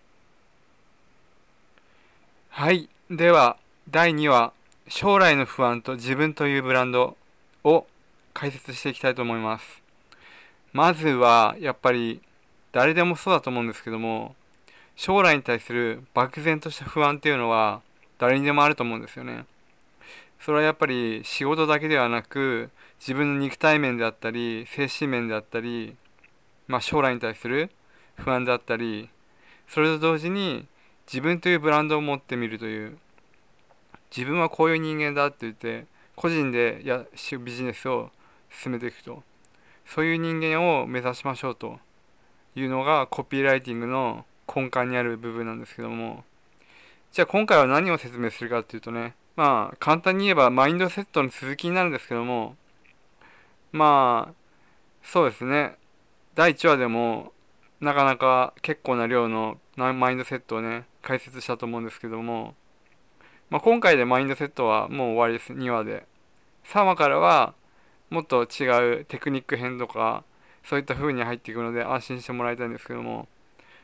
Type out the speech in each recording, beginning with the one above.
はい。では、第2話、将来の不安と自分というブランドを解説していきたいと思います。まずは、やっぱり、誰でもそうだと思うんですけども、将来に対する漠然とした不安っていうのは、誰にでもあると思うんですよね。それはやっぱり仕事だけではなく、自分の肉体面であったり、精神面であったり、将来に対する不安であったり、それと同時に自分というブランドを持ってみるという、自分はこういう人間だって言って個人でビジネスを進めていくと、そういう人間を目指しましょうというのがコピーライティングの根幹にある部分なんですけども、じゃあ今回は何を説明するかっていうとね、簡単に言えばマインドセットの続きになるんですけども、まあそうですね、第1話でもなかなか結構な量のマインドセットをね解説したと思うんですけども、今回でマインドセットはもう終わりです。2話で。3話からはもっと違うテクニック編とかそういった風に入っていくので安心してもらいたいんですけども、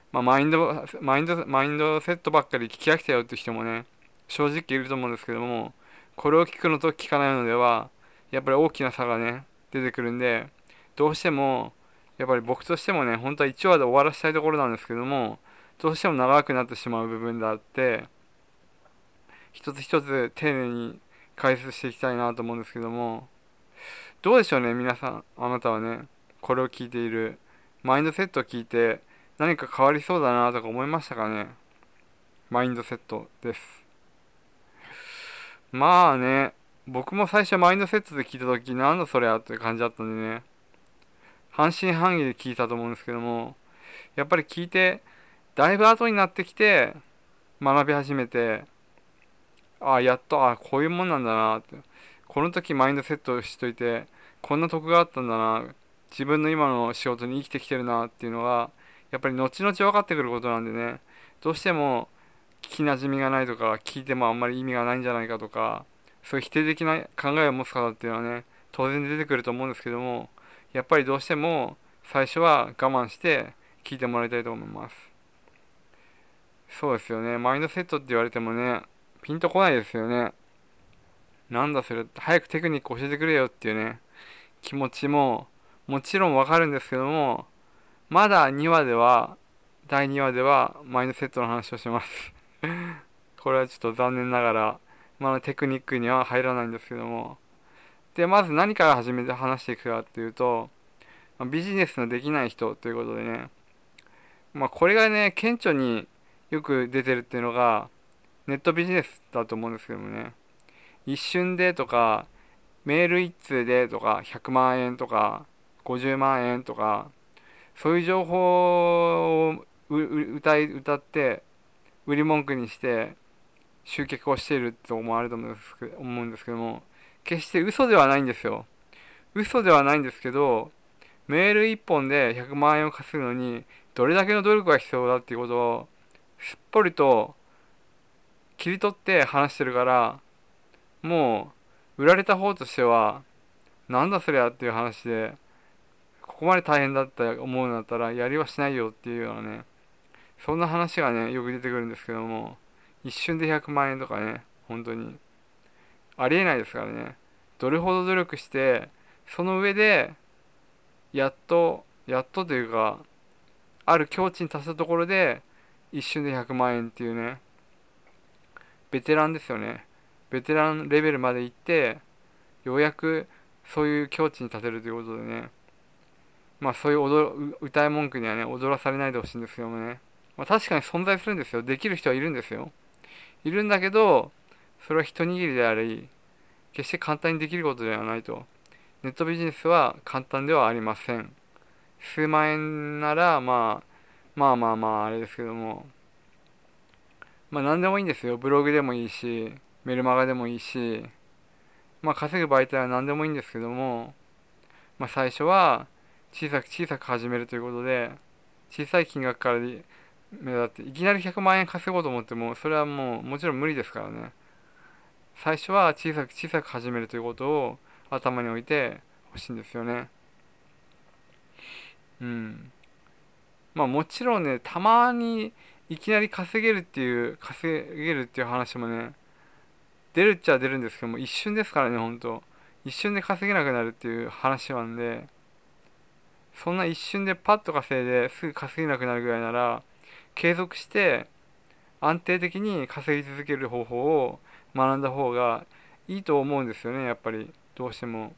マインドセットばっかり聞き飽きたよって人もね、正直いると思うんですけども、これを聞くのと聞かないのではやっぱり大きな差がね出てくるんで、どうしてもやっぱり僕としてもね、本当は1話で終わらせたいところなんですけども、どうしても長くなってしまう部分であって、一つ一つ丁寧に解説していきたいなと思うんですけども、どうでしょうね、皆さん、あなたはね、これを聞いている、マインドセットを聞いて、何か変わりそうだなとか思いましたかね。マインドセットです。まあね、僕も最初マインドセットで聞いた時、なんだそれやって感じだったんでね、半信半疑で聞いたと思うんですけども、やっぱり聞いて、だいぶ後になってきて、学び始めて、やっと、こういうもんなんだなって。この時マインドセットしといて、こんな得があったんだな。自分の今の仕事に生きてきてるなっていうのが、やっぱり後々分かってくることなんでね、どうしても聞き馴染みがないとか、聞いてもあんまり意味がないんじゃないかとか、そういう否定的な考えを持つ方っていうのはね、当然出てくると思うんですけども、やっぱりどうしても最初は我慢して聞いてもらいたいと思います。そうですよね。マインドセットって言われてもね、ピンとこないですよね。なんだそれ、早くテクニック教えてくれよっていうね、気持ちももちろんわかるんですけども、まだ2話では、第2話ではマインドセットの話をします。これはちょっと残念ながら、まだテクニックには入らないんですけども。で、まず何から始めて話していくかっていうと、ビジネスのできない人ということでね、これがね、顕著によく出てるっていうのが、ネットビジネスだと思うんですけどもね、一瞬でとか、メール一通でとか、100万円とか、50万円とか、そういう情報を歌って、売り文句にして集客をしていると思われると思うんですけども、決して嘘ではないんですよ。嘘ではないんですけど、メール一本で100万円を稼ぐのに、どれだけの努力が必要だっていうことを、すっぽりと切り取って話してるから、も売られた方としては、なんだそりゃっていう話で、ここまで大変だった思うんだったら、やりはしないよっていうようなね、そんな話がね、よく出てくるんですけども、一瞬で100万円とかね、本当に、ありえないですからね。どれほど努力して、その上で、やっとというか、ある境地に達したところで、一瞬で100万円っていうね、ベテランですよね。ベテランレベルまで行って、ようやくそういう境地に立てるということでね、そういう歌い文句にはね、踊らされないでほしいんですけどもね。確かに存在するんですよ。できる人はいるんですよ。いるんだけど、それは一握りであり、決して簡単にできることではないと。ネットビジネスは簡単ではありません。数万円なら、あれですけども、何でもいいんですよ。ブログでもいいし、メルマガでもいいし、稼ぐ媒体は何でもいいんですけども、最初は小さく始めるということで、小さい金額から目立って、いきなり100万円稼ごうと思っても、それはもうもちろん無理ですからね。最初は小さく始めるということを頭に置いてほしいんですよね。うん。もちろんね、たまにいきなり稼げるっていう話もね、出るっちゃ出るんですけども、一瞬ですからね、ほんと。一瞬で稼げなくなるっていう話なんで、そんな一瞬でパッと稼いですぐ稼げなくなるぐらいなら、継続して安定的に稼ぎ続ける方法を学んだ方がいいと思うんですよね、やっぱり。どうしても。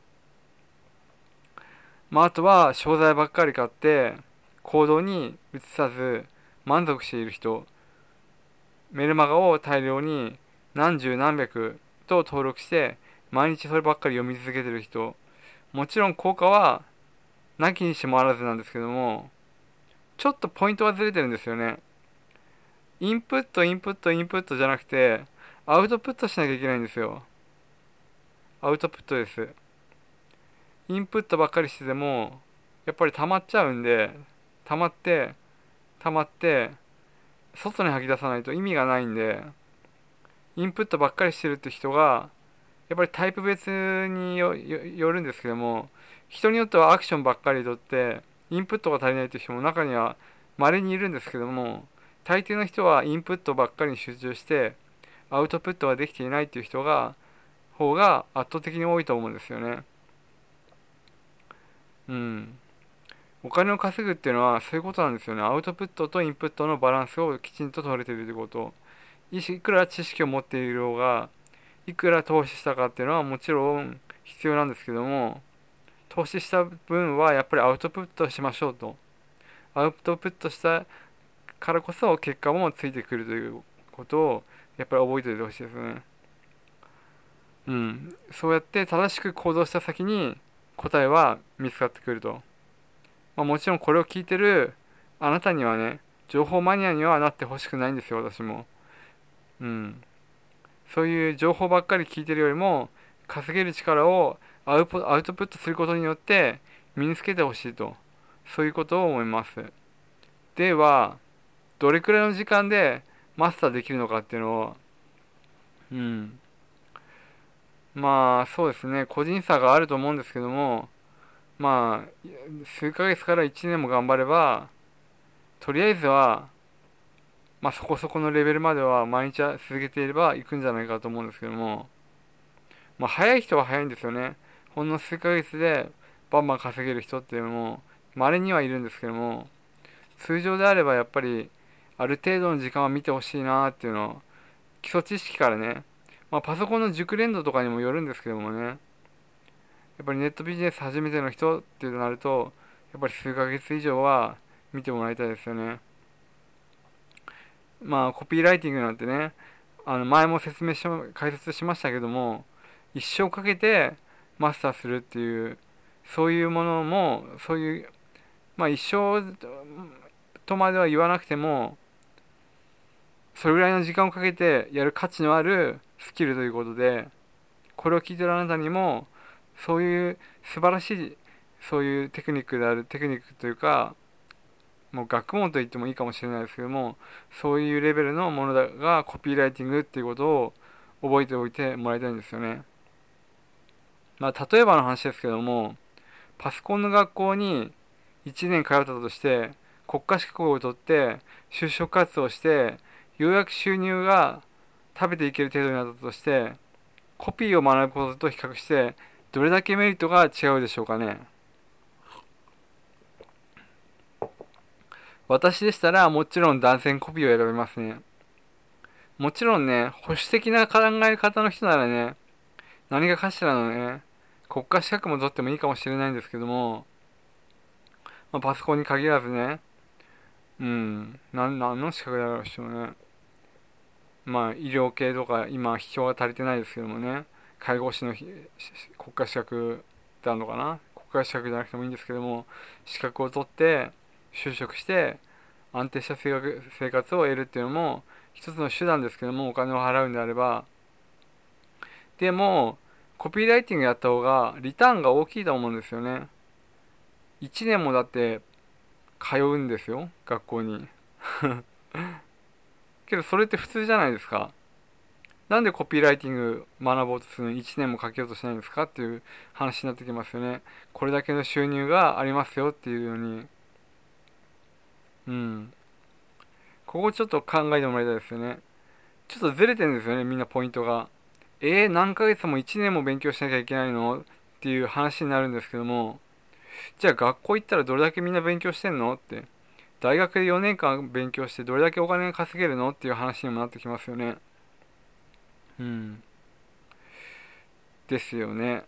あとは商材ばっかり買って行動に移さず満足している人、メルマガを大量に何十何百と登録して毎日そればっかり読み続けている人、もちろん効果はなきにしもあらずなんですけども、ちょっとポイントはずれてるんですよね。インプットインプットインプットじゃなくて、アウトプットしなきゃいけないんですよ。アウトプットです。インプットばっかりしててもやっぱり溜まっちゃうんで、溜まって溜まって外に吐き出さないと意味がないんで、インプットばっかりしてるって人がやっぱりタイプ別によるんですけども、人によってはアクションばっかりとってインプットが足りないっていう人も中には稀にいるんですけども、大抵の人はインプットばっかりに集中してアウトプットができていないっていう人が方が圧倒的に多いと思うんですよね。うん。お金を稼ぐっていうのはそういうことなんですよね。アウトプットとインプットのバランスをきちんと取れているということ。いくら知識を持っている方がいくら投資したかっていうのはもちろん必要なんですけども、投資した分はやっぱりアウトプットしましょうと。アウトプットしたからこそ結果もついてくるということをやっぱり覚えておいてほしいですね。うん。そうやって正しく行動した先に答えは見つかってくると。もちろんこれを聞いてるあなたにはね、情報マニアにはなってほしくないんですよ、私も。うん。そういう情報ばっかり聞いてるよりも、稼げる力をアウトプットすることによって身につけてほしいと。そういうことを思います。では、どれくらいの時間でマスターできるのかっていうのを、うん。そうですね、個人差があると思うんですけども、数ヶ月から1年も頑張れば、とりあえずはそこそこのレベルまでは毎日続けていれば行くんじゃないかと思うんですけども、早い人は早いんですよね。ほんの数ヶ月でバンバン稼げる人っていうのも稀にはいるんですけども、通常であればやっぱりある程度の時間は見てほしいなっていうのを、基礎知識からね、パソコンの熟練度とかにもよるんですけどもね、やっぱりネットビジネス初めての人っていうとなると、やっぱり数ヶ月以上は見てもらいたいですよね。コピーライティングなんてね、前も解説しましたけども、一生かけてマスターするっていう、そういうものも、そういう、一生とまでは言わなくても、それぐらいの時間をかけてやる価値のあるスキルということで、これを聞いてるあなたにも、そういう素晴らしい、そういうテクニックというか、もう学問と言ってもいいかもしれないですけども、そういうレベルのものがコピーライティングっていうことを覚えておいてもらいたいんですよね。例えばの話ですけども、パソコンの学校に1年通ったとして、国家資格を取って、就職活動をして、ようやく収入が食べていける程度になったとして、コピーを学ぶことと比較して、どれだけメリットが違うでしょうかね。私でしたらもちろん断然コピーを選びますね。もちろんね、保守的な考え方の人ならね、何かかしらのね、国家資格も取ってもいいかもしれないんですけども、パソコンに限らずね、何の資格だろうしもね。医療系とか今人が足りてないですけどもね、介護士の国家資格ってあるのかな、国家資格じゃなくてもいいんですけども、資格を取って就職して安定した生活を得るっていうのも一つの手段ですけども、お金を払うんであれば。でもコピーライティングやった方がリターンが大きいと思うんですよね。1年もだって通うんですよ、学校に。けどそれって普通じゃないですか。なんでコピーライティング学ぼうとするのに1年もかけようとしないんですかっていう話になってきますよね。これだけの収入がありますよっていうように。うん。 ここちょっと考えてもらいたいですよね。ちょっとずれてるんですよね、みんなポイントが。何ヶ月も1年も勉強しなきゃいけないのっていう話になるんですけども、じゃあ学校行ったらどれだけみんな勉強してんのって、大学で4年間勉強してどれだけお金が稼げるのっていう話にもなってきますよね。うん。ですよね。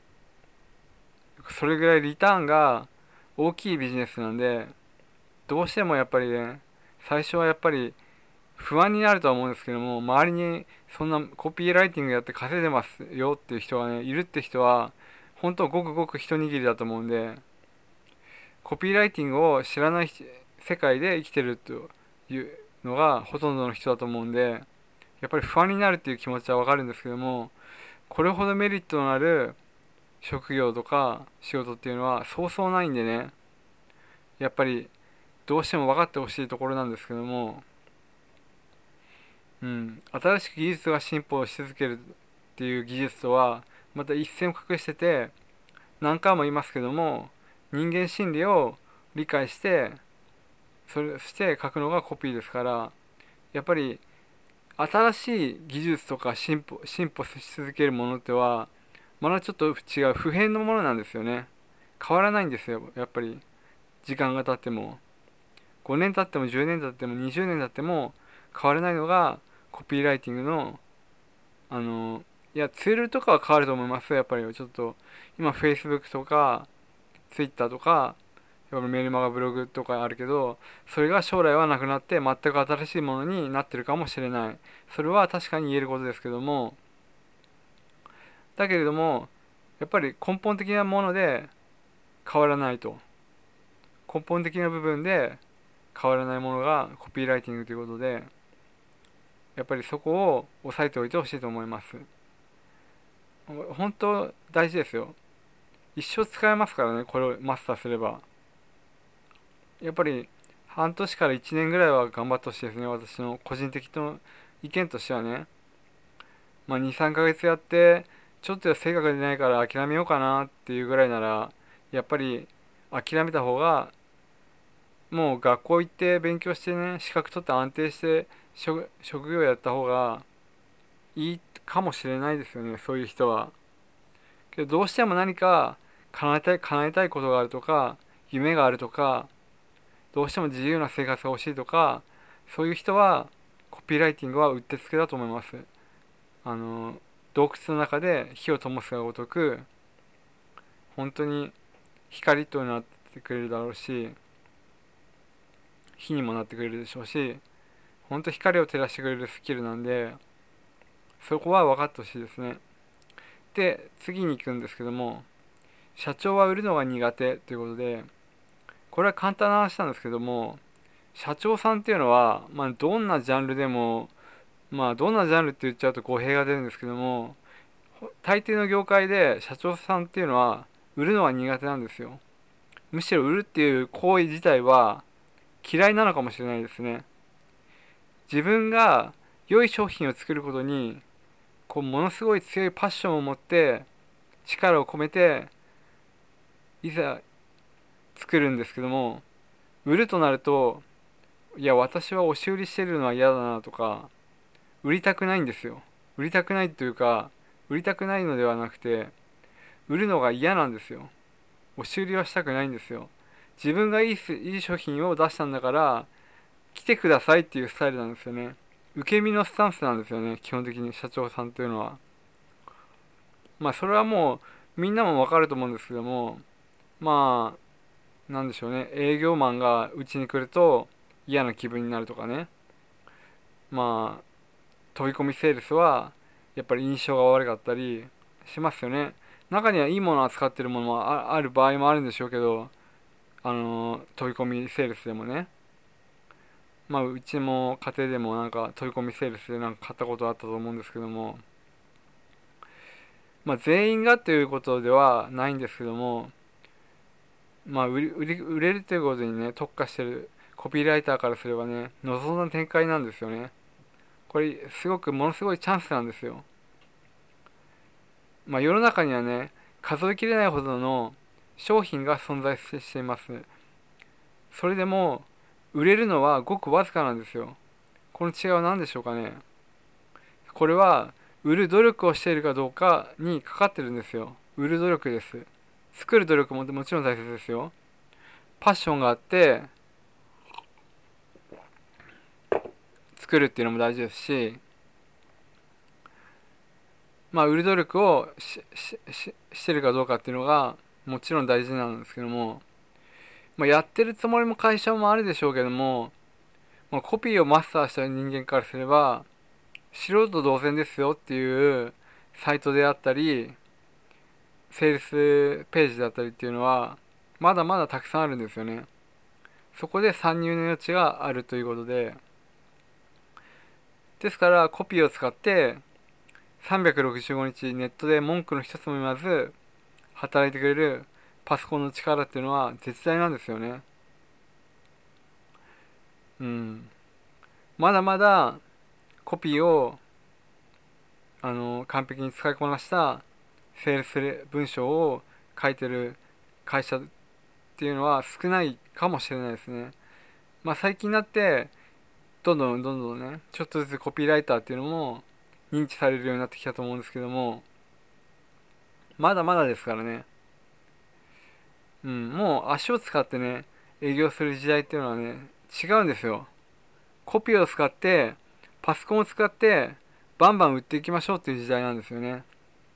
それぐらいリターンが大きいビジネスなんで、どうしてもやっぱりね、最初はやっぱり不安になるとは思うんですけども、周りにそんなコピーライティングやって稼いでますよっていう人がね、いるって人は、本当ごくごく一握りだと思うんで、コピーライティングを知らない世界で生きてるというのがほとんどの人だと思うんで、やっぱり不安になるっていう気持ちはわかるんですけども、これほどメリットのある職業とか仕事っていうのはそうそうないんでね、やっぱりどうしても分かってほしいところなんですけども、新しく技術が進歩し続けるっていう技術とはまた一線を画してて、何回も言いますけども、人間心理を理解してそして書くのがコピーですから、やっぱり新しい技術とか進歩し続けるものってはまだちょっと違う普遍のものなんですよね。変わらないんですよ、やっぱり。時間が経っても5年経っても10年経っても20年経っても変わらないのがコピーライティングのあのいやツールとかは変わると思いますよ。やっぱりちょっと今 Facebook とか Twitter とかメルマガブログとかあるけど、それが将来はなくなって全く新しいものになってるかもしれない。それは確かに言えることですけども、だけれどもやっぱり根本的なもので変わらないと、根本的な部分で変わらないものがコピーライティングということで、やっぱりそこを押さえておいてほしいと思います。本当大事ですよ。一生使えますからね、これをマスターすれば。やっぱり半年から1年ぐらいは頑張ってほしいですね。私の個人的な意見としてはね。2、3ヶ月やってちょっと成果が出ないから諦めようかなっていうぐらいなら、やっぱり諦めた方が、もう学校行って勉強してね、資格取って安定して職業やった方がいいかもしれないですよね、そういう人は。けどどうしても何か叶えたいことがあるとか、夢があるとか、どうしても自由な生活が欲しいとか、そういう人はコピーライティングはうってつけだと思います。あの洞窟の中で火を灯すがごとく、本当に光となってくれるだろうし、火にもなってくれるでしょうし、本当光を照らしてくれるスキルなんで、そこは分かってほしいですね。で次に行くんですけども、社長は売るのが苦手ということで、これは簡単な話なんですけども、社長さんっていうのは、どんなジャンルでも、どんなジャンルって言っちゃうと語弊が出るんですけども、大抵の業界で社長さんっていうのは売るのは苦手なんですよ。むしろ売るっていう行為自体は嫌いなのかもしれないですね。自分が良い商品を作ることにものすごい強いパッションを持って力を込めていざ作るんですけども、売るとなると、いや私は押し売りしてるのは嫌だなとか、売りたくないんですよ。売りたくないというか、売りたくないのではなくて、売るのが嫌なんですよ。押し売りはしたくないんですよ。自分がいい商品を出したんだから来てくださいっていうスタイルなんですよね。受け身のスタンスなんですよね、基本的に社長さんというのは。それはもうみんなもわかると思うんですけども、なんでしょうね、営業マンがうちに来ると嫌な気分になるとかね。飛び込みセールスはやっぱり印象が悪かったりしますよね。中にはいいものを扱ってるものもある場合もあるんでしょうけど、飛び込みセールスでもね、うちも家庭でもなんか飛び込みセールスでなんか買ったことあったと思うんですけども、全員がということではないんですけども、売れるということにね特化してるコピーライターからすればね、望んだ展開なんですよね。これものすごいチャンスなんですよ。世の中にはね、数えきれないほどの商品が存在しています。それでも売れるのはごくわずかなんですよ。この違いは何でしょうかね。これは売る努力をしているかどうかにかかってるんですよ。売る努力です。作る努力ももちろん大切ですよ。パッションがあって作るっていうのも大事ですし、売る努力をしてるかどうかっていうのがもちろん大事なんですけども、やってるつもりも会社もあるでしょうけども、コピーをマスターした人間からすれば素人同然ですよっていうサイトであったりセールスページだったりっていうのはまだまだたくさんあるんですよね。そこで参入の余地があるということで、ですからコピーを使って365日ネットで文句の一つも言わず働いてくれるパソコンの力っていうのは絶大なんですよね。まだまだコピーを完璧に使いこなしたセールス文章を書いてる会社っていうのは少ないかもしれないですね。最近になってどんどんね、ちょっとずつコピーライターっていうのも認知されるようになってきたと思うんですけども、まだまだですからね。もう足を使ってね、営業する時代っていうのはね、違うんですよ。コピーを使って、パソコンを使って、バンバン売っていきましょうっていう時代なんですよね。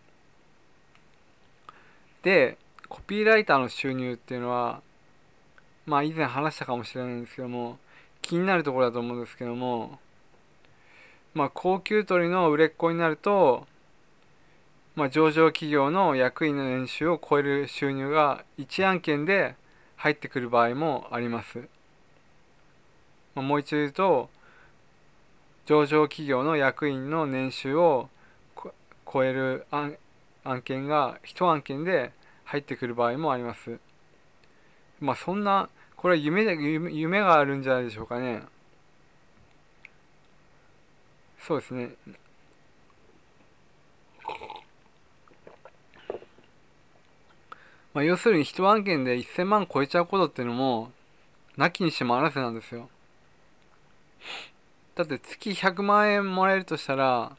で、コピーライターの収入っていうのは、以前話したかもしれないんですけども、気になるところだと思うんですけども、高給取りの売れっ子になると、上場企業の役員の年収を超える収入が1案件で入ってくる場合もあります。もう一度言うと、上場企業の役員の年収を超える案件が1案件で入ってくる場合もあります。そんな、これは夢があるんじゃないでしょうかね。そうですね。要するに1案件で1000万超えちゃうことっていうのも、なきにしもあらずなんですよ。だって月100万円もらえるとしたら、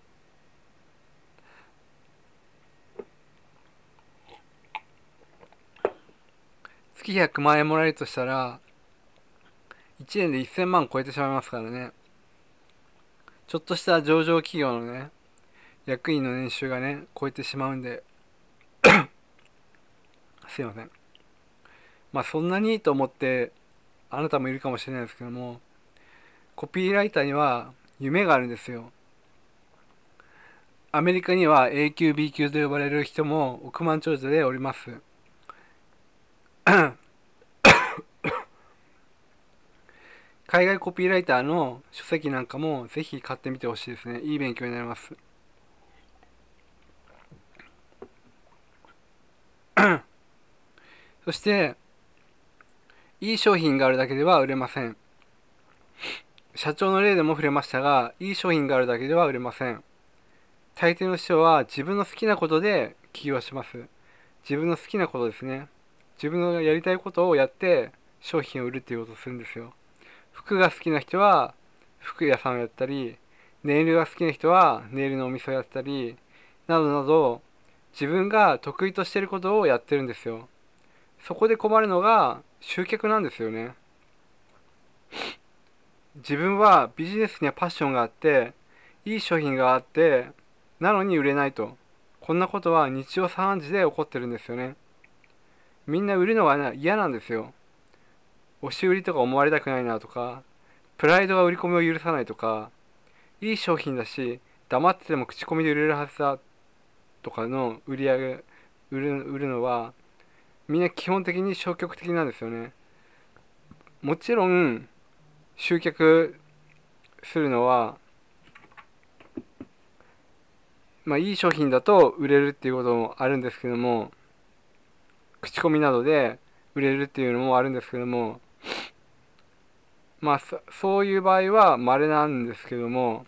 月100万円もらえるとしたら、1年で1000万超えてしまいますからね。ちょっとした上場企業のね、役員の年収がね、超えてしまうんで、すいません。そんなにいいと思って、あなたもいるかもしれないですけども、コピーライターには夢があるんですよ。アメリカには A 級 B 級と呼ばれる人も億万長者でおります。海外コピーライターの書籍なんかもぜひ買ってみてほしいですね。いい勉強になります。そしていい商品があるだけでは売れません。社長の例でも触れましたが、いい商品があるだけでは売れません。大抵の人は自分の好きなことで起業します。自分の好きなことですね。自分のやりたいことをやって商品を売るっていうことをするんですよ。服が好きな人は服屋さんをやったり、ネイルが好きな人はネイルのお店をやったり、などなど自分が得意としていることをやってるんですよ。そこで困るのが集客なんですよね。自分はビジネスにはパッションがあって、いい商品があって、なのに売れないと。こんなことは日常茶飯事で起こってるんですよね。みんな売るのが嫌なんですよ。押し売りとか思われたくないなとか、プライドが売り込みを許さないとか、いい商品だし、黙ってても口コミで売れるはずだとかの売り上げ、売るのは、みんな基本的に消極的なんですよね。もちろん、集客するのは、いい商品だと売れるっていうこともあるんですけども、口コミなどで売れるっていうのもあるんですけども、そういう場合は稀なんですけども、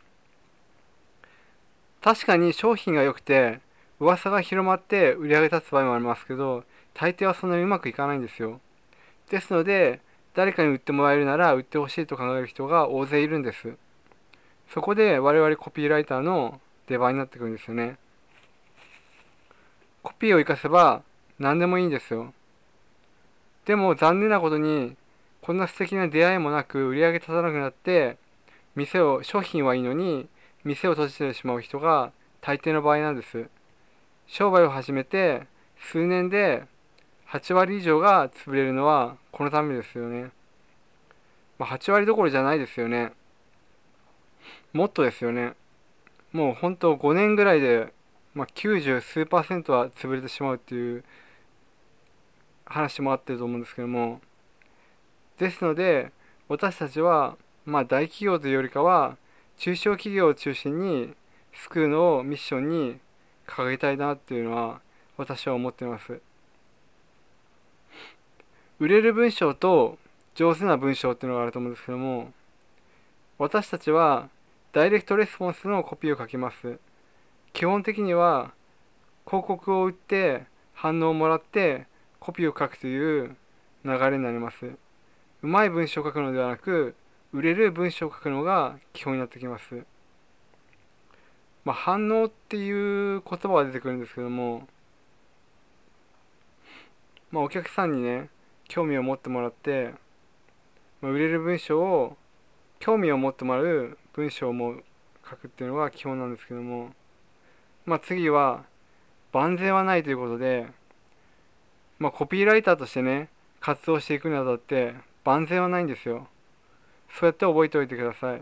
確かに商品が良くて噂が広まって売り上げ立つ場合もありますけど、大抵はそんなにうまくいかないんですよ。ですので、 誰かに売ってもらえるなら売ってほしいと考える人が大勢いるんです。そこで我々コピーライターの出番になってくるんですよね。コピーを活かせば何でもいいんですよ。でも残念なことに、こんな素敵な出会いもなく売り上げ立たなくなって、商品はいいのに店を閉じてしまう人が大抵の場合なんです。商売を始めて数年で8割以上が潰れるのはこのためですよね。8割どころじゃないですよね。もっとですよね。もう本当5年ぐらいで、90数%は潰れてしまうっていう話もあってると思うんですけども、ですので私たちは大企業というよりかは中小企業を中心に救うのをミッションに掲げたいなっていうのは私は思っています。売れる文章と上手な文章っていうのがあると思うんですけども、私たちはダイレクトレスポンスのコピーを書きます。基本的には広告を売って反応をもらってコピーを書くという流れになります。うまい文章を書くのではなく、売れる文章を書くのが基本になってきます。反応っていう言葉が出てくるんですけども、お客さんにね、興味を持ってもらって、売れる文章を、興味を持ってもらう文章も書くっていうのが基本なんですけども、次は、万全はないということで、コピーライターとしてね、活動していくにあたって、万全はないんですよ。そうやって覚えておいてください。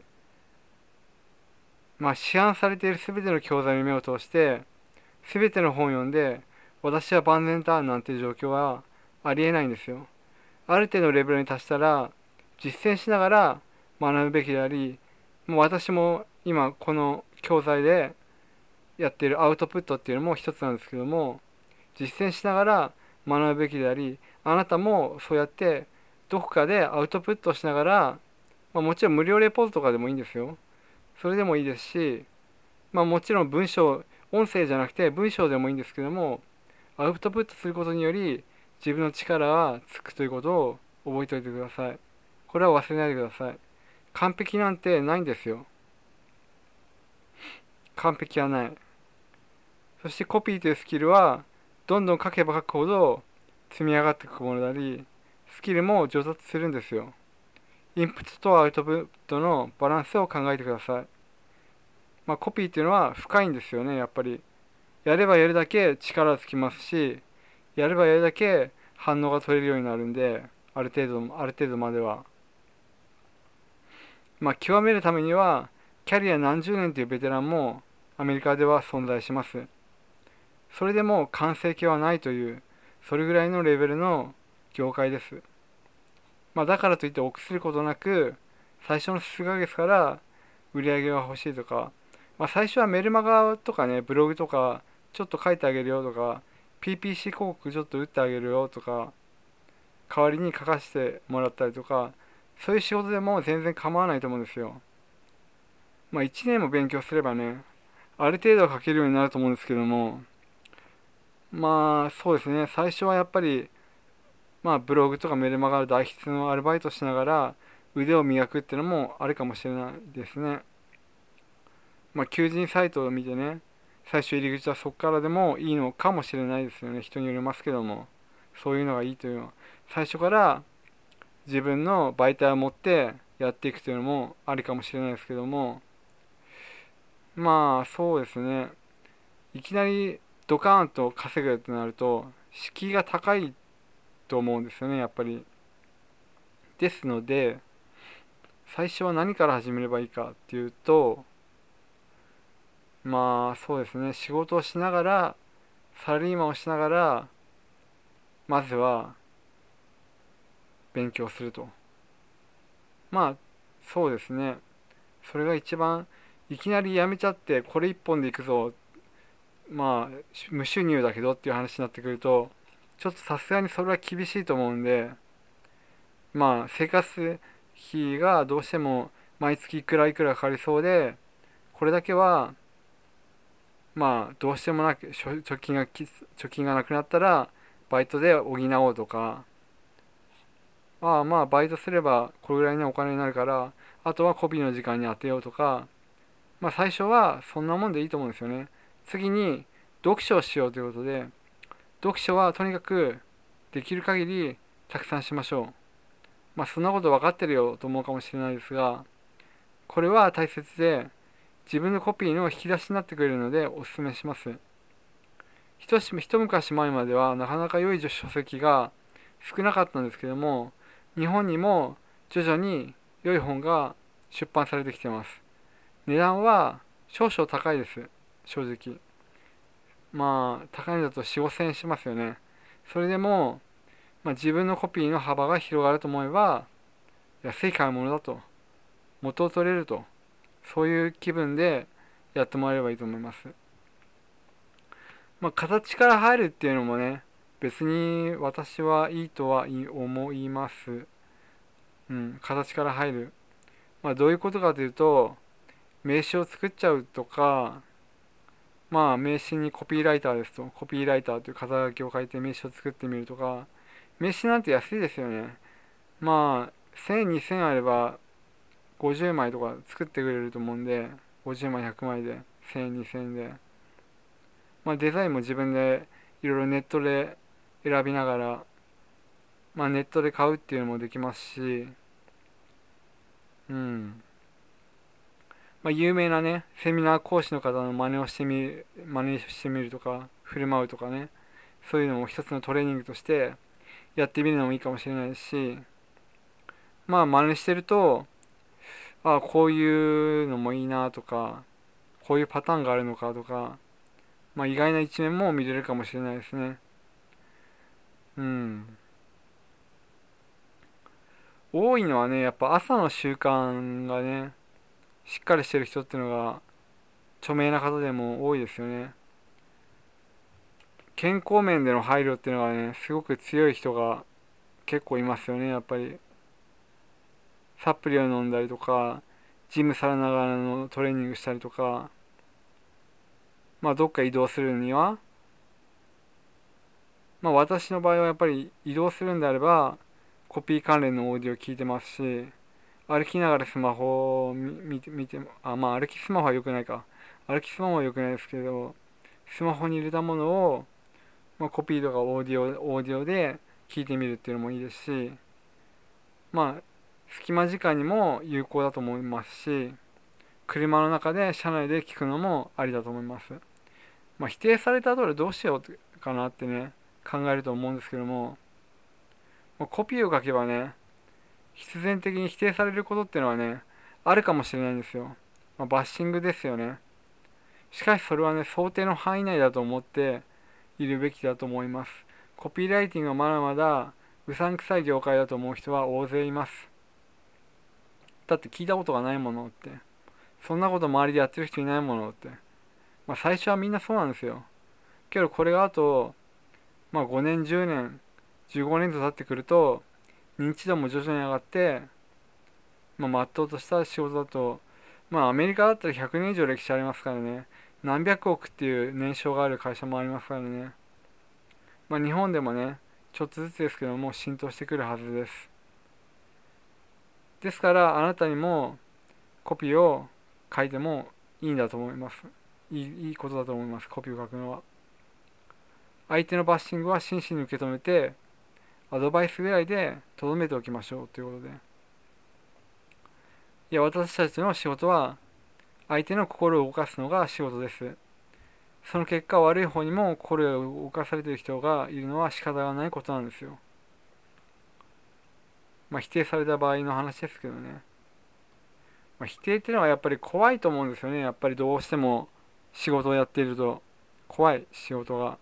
市販されている全ての教材に目を通して、全ての本を読んで、私は万全だなんていう状況はありえないんですよ。ある程度のレベルに達したら、実践しながら学ぶべきであり、もう私も今この教材でやっているアウトプットっていうのも一つなんですけども、実践しながら学ぶべきであり、あなたもそうやってどこかでアウトプットしながら、もちろん無料レポートとかでもいいんですよ。それでもいいですし、もちろん音声じゃなくて文章でもいいんですけども、アウトプットすることにより自分の力がつくということを覚えておいてください。これは忘れないでください。完璧なんてないんですよ。完璧はない。そしてコピーというスキルはどんどん書けば書くほど積み上がっていくものであり、スキルも上達するんですよ。インプットとアウトプットのバランスを考えてください。コピーっていうのは深いんですよね、やっぱり。やればやるだけ力つきますし、やればやるだけ反応が取れるようになるんで、ある程度までは。極めるためには、キャリア何十年というベテランもアメリカでは存在します。それでも完成形はないという、それぐらいのレベルの業界です。だからといって臆することなく、最初の数ヶ月から売り上げが欲しいとか、最初はメルマガとかね、ブログとか、ちょっと書いてあげるよとか、PPC 広告ちょっと打ってあげるよとか、代わりに書かせてもらったりとか、そういう仕事でも全然構わないと思うんですよ。1年も勉強すればね、ある程度は書けるようになると思うんですけども、そうですね、最初はやっぱり、ブログとかメルマガの代筆のアルバイトしながら腕を磨くっていうのもあるかもしれないですね。求人サイトを見てね、最初入り口はそこからでもいいのかもしれないですよね。人によりますけども、そういうのがいいというのは、最初から自分の媒体を持ってやっていくというのもありかもしれないですけども、そうですね、いきなりドカーンと稼ぐってなると敷居が高いと思うんですよね、やっぱり。ですので、最初は何から始めればいいかっていうと、そうですね、仕事をしながら、サラリーマンをしながら、まずは勉強すると。そうですね、それが一番、いきなり辞めちゃってこれ一本でいくぞ、無収入だけどっていう話になってくると、ちょっとさすがにそれは厳しいと思うんで、生活費がどうしても毎月いくらいくらかかりそうで、これだけはどうしてもなく貯金がなくなったらバイトで補おうとか、 まあバイトすればこれぐらいのお金になるから、あとはコピーの時間に当てようとか、まあ最初はそんなもんでいいと思うんですよね。次に読書をしようということで、読書はとにかくできる限りたくさんしましょう。まあそんなこと分かってるよと思うかもしれないですが、これは大切で、自分のコピーの引き出しになってくれるのでおすすめします。一昔前まではなかなか良い書籍が少なかったんですけども、日本にも徐々に良い本が出版されてきています。値段は少々高いです、正直。まあ高いのだと4、5千円しますよね。それでも、自分のコピーの幅が広がると思えば安い買い物だと、元を取れると、そういう気分でやってもらえればいいと思います。形から入るっていうのもね、別に私はいいとは思います。形から入る。どういうことかというと、名刺を作っちゃうとか、名刺にコピーライターですと、コピーライターという肩書きを書いて名刺を作ってみるとか、名刺なんて安いですよね。1000、2000あれば50枚とか作ってくれると思うんで、50枚、100枚で、1000、2000で。デザインも自分でいろいろネットで選びながら、ネットで買うっていうのもできますし、うん。有名なね、セミナー講師の方の真似してみるとか、振る舞うとかね、そういうのも一つのトレーニングとしてやってみるのもいいかもしれないですし、真似してると、こういうのもいいなとか、こういうパターンがあるのかとか、意外な一面も見れるかもしれないですね。うん。多いのはね、やっぱ朝の習慣がね、しっかりしてる人っていうのが著名な方でも多いですよね。健康面での配慮っていうのがね、すごく強い人が結構いますよね、やっぱり。サプリを飲んだりとか、ジムされながらのトレーニングしたりとか、どっか移動するには、私の場合はやっぱり移動するんであれば、コピー関連のオーディオを聞いてますし、歩きながらスマホを見て、歩きスマホは良くないか。歩きスマホは良くないですけど、スマホに入れたものを、コピーとかオーディオで聞いてみるっていうのもいいですし、隙間時間にも有効だと思いますし、車の中で車内で聞くのもありだと思います。否定された後でどうしようかなってね、考えると思うんですけども、コピーを書けばね、必然的に否定されることっていうのはね、あるかもしれないんですよ。バッシングですよね。しかしそれはね、想定の範囲内だと思っているべきだと思います。コピーライティングはまだまだうさんくさい業界だと思う人は大勢います。だって聞いたことがないものって。そんなこと周りでやってる人いないものって。最初はみんなそうなんですよ。けどこれがあと、5年、10年、15年と経ってくると、認知度も徐々に上がって、まっとうとした仕事だと、アメリカだったら100年以上歴史ありますからね。何百億っていう年商がある会社もありますからね。日本でもね、ちょっとずつですけども浸透してくるはずです。ですからあなたにもコピーを書いてもいいんだと思います。いいことだと思います。コピーを書くのは。相手のバッシングは真摯に受け止めて、アドバイスぐらいでとどめておきましょうということで。私たちの仕事は相手の心を動かすのが仕事です。その結果悪い方にも心を動かされている人がいるのは仕方がないことなんですよ。否定された場合の話ですけどね。否定っていうのはやっぱり怖いと思うんですよね。やっぱりどうしても仕事をやっていると怖い仕事が。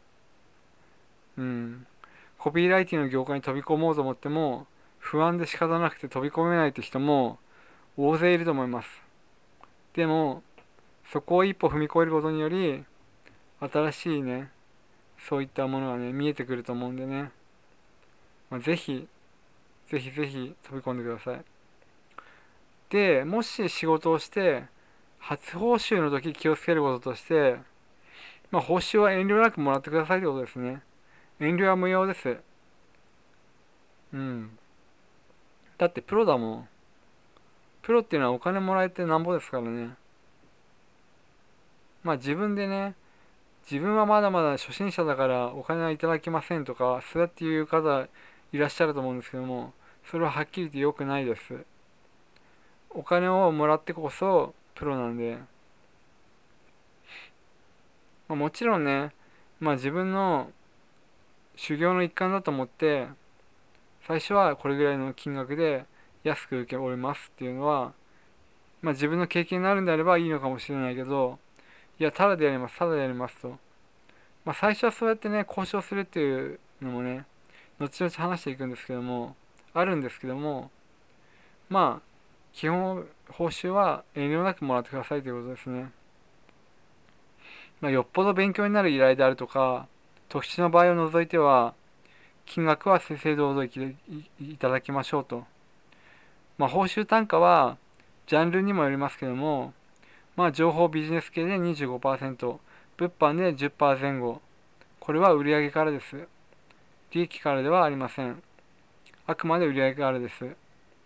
コピーライティングの業界に飛び込もうと思っても不安で仕方なくて飛び込めないって人も大勢いると思います。でもそこを一歩踏み越えることにより新しいね、そういったものがね見えてくると思うんでね、ぜひぜひぜひ飛び込んでください。でもし仕事をして初報酬の時気をつけることとして、報酬は遠慮なくもらってくださいってことですね。遠慮は無用です。 だってプロだもん。プロっていうのはお金もらえてなんぼですからね。まあ自分でね、自分はまだまだ初心者だからお金はいただきませんとか、そうやって言う方いらっしゃると思うんですけども、それははっきり言って良くないです。お金をもらってこそプロなんで、まあ、もちろんね、まあ自分の修行の一環だと思って、最初はこれぐらいの金額で安く受け負いますっていうのは、まあ自分の経験になるんであればいいのかもしれないけど、いや、ただでやります、ただでやりますと。まあ最初はそうやってね、交渉するっていうのもね、後々話していくんですけども、あるんですけども、まあ、基本報酬は遠慮なくもらってくださいということですね。まあ、よっぽど勉強になる依頼であるとか、特殊な場合を除いては、金額は正々堂々いただきましょうと。まあ、報酬単価は、ジャンルにもよりますけども、まあ、情報ビジネス系で 25%、物販で 10% 前後。これは売上からです。利益からではありません。あくまで売上からです。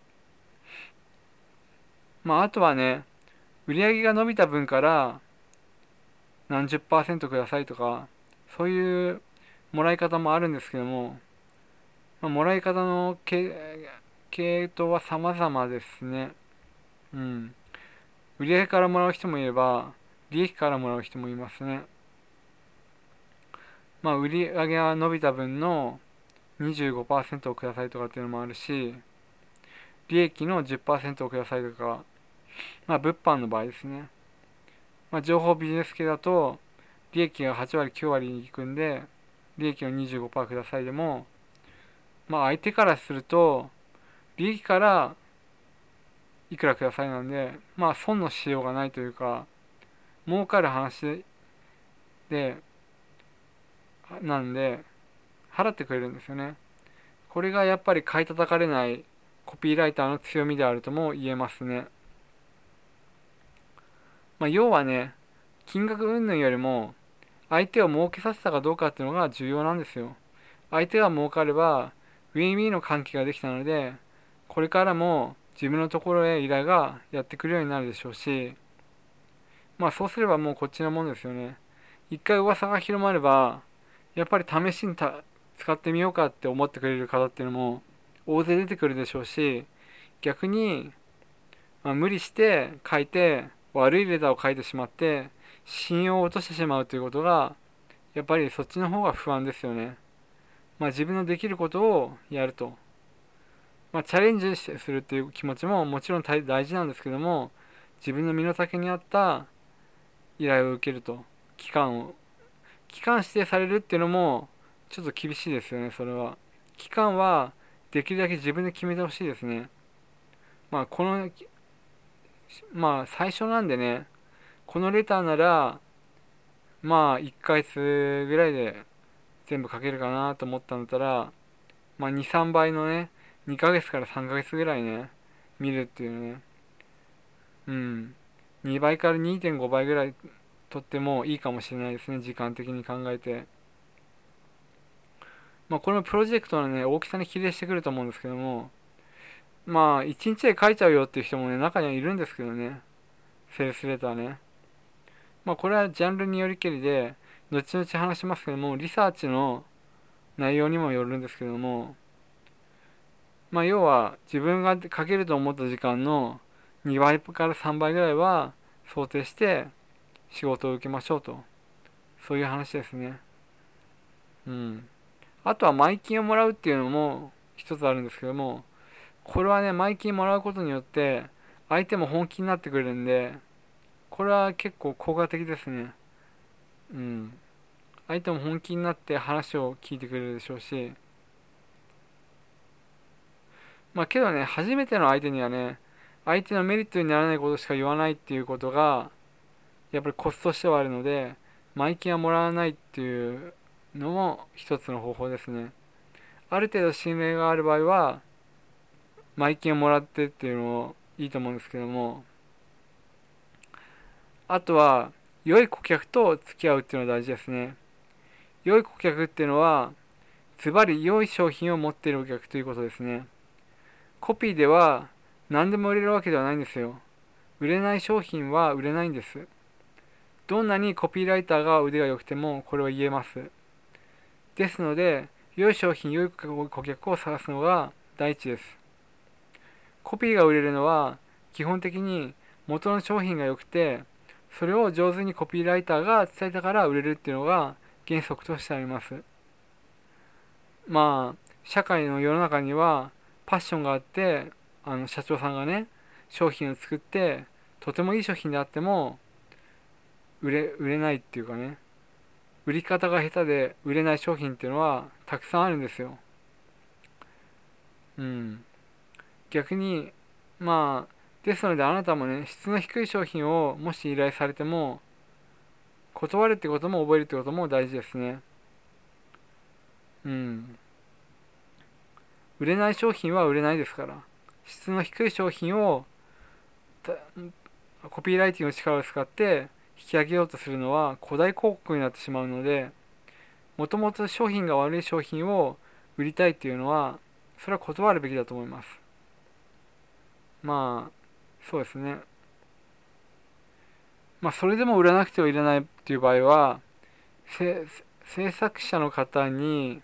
まあ、あとはね、売上が伸びた分から何十パーセントくださいとか、そういうもらい方もあるんですけども、まあ、もらい方の系統は様々ですね。うん。売上からもらう人もいれば、利益からもらう人もいますね。まあ、売上が伸びた分の25%をくださいとかっていうのもあるし、利益の10%をくださいとか、まあ、物販の場合ですね。まあ、情報ビジネス系だと、利益が8割、9割に行くんで、利益を25%くださいでも、まあ、相手からすると、利益からいくらくださいなんで、まあ、損のしようがないというか、儲かる話で、なんで、払ってくれるんですよね。これがやっぱり買い叩かれないコピーライターの強みであるとも言えますね。まあ、要はね、金額云々よりも、相手を儲けさせたかどうかっていうのが重要なんですよ。相手が儲かれば、ウィンウィンの関係ができたので、これからも自分のところへ依頼がやってくるようになるでしょうし、まあそうすればもうこっちのもんですよね。一回噂が広まれば、やっぱり試しに使ってみようかって思ってくれる方っていうのも大勢出てくるでしょうし、逆に、まあ、無理して書いて悪いレターを書いてしまって信用を落としてしまうということがやっぱりそっちの方が不安ですよね。まあ自分のできることをやると。まあチャレンジするっていう気持ちももちろん大事なんですけども、自分の身の丈に合った依頼を受けると。期間指定されるっていうのもちょっと厳しいですよね、それは。期間はできるだけ自分で決めてほしいですね。まあまあ最初なんでね、このレターならまあ1ヶ月ぐらいで全部書けるかなと思ったんだったら、まあ2、3倍のね、2ヶ月から3ヶ月ぐらいね、見るっていうね、うん、2倍から2.5倍ぐらいとってもいいかもしれないですね、時間的に考えて。まあこのプロジェクトのね、大きさに比例してくると思うんですけども、まあ1日で書いちゃうよっていう人もね、中にはいるんですけどね、セールスレターね。まあこれはジャンルによりけりで、後々話しますけども、リサーチの内容にもよるんですけども、まあ要は自分が書けると思った時間の2倍から3倍ぐらいは想定して仕事を受けましょうと。そういう話ですね。うん。あとは前金をもらうっていうのも一つあるんですけども、これはね、前金もらうことによって相手も本気になってくれるんで、これは結構効果的ですね。うん。相手も本気になって話を聞いてくれるでしょうし、まあけどね、初めての相手にはね、相手のメリットにならないことしか言わないっていうことが、やっぱりコツとしてはあるので、前金はもらわないっていうのも一つの方法ですね。ある程度信頼がある場合は、前金をもらってっていうのもいいと思うんですけども、あとは、良い顧客と付き合うっていうのが大事ですね。良い顧客っていうのは、ズバリ良い商品を持っているお客ということですね。 コピーでは何でも売れるわけではないんですよ。売れない商品は売れないんです。どんなにコピーライターが腕が良くてもこれは言えます。ですので、良い商品、良い顧客を探すのが第一です。コピーが売れるのは基本的に元の商品が良くて、それを上手にコピーライターが伝えたから売れるっていうのが原則としてあります。社会の世の中にはパッションがあって、社長さんがね、商品を作って、とてもいい商品であっても、売れないっていうかね、売り方が下手で売れない商品っていうのはたくさんあるんですよ。うん。逆に、ですのであなたもね、質の低い商品をもし依頼されても、断るってことも覚えるってことも大事ですね。うん。売れない商品は売れないですから。質の低い商品をコピーライティングの力を使って引き上げようとするのは古代広告になってしまうので、もともと商品が悪い商品を売りたいっていうのは、それは断るべきだと思います。そうですね。それでも売らなくてはいけないっていう場合は、制作者の方に、